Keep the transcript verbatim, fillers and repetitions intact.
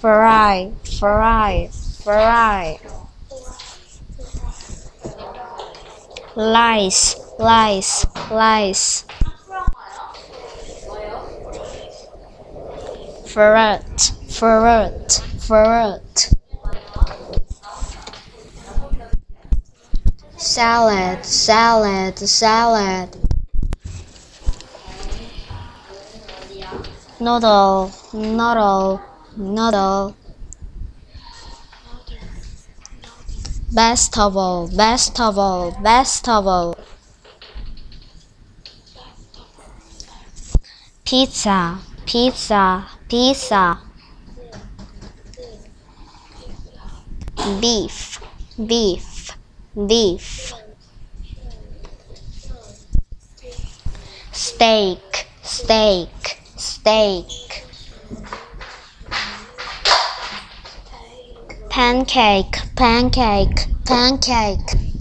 fry, fry, fry. Lice, lice, lice. Ferret, ferret, ferret. Salad, salad, salad. Noodle, noodle, noodle. Vegetable, vegetable, vegetable. Pizza, pizza, pizza. Beef, beef, beef. Steak, steak, steak. Pancake, pancake, pancake.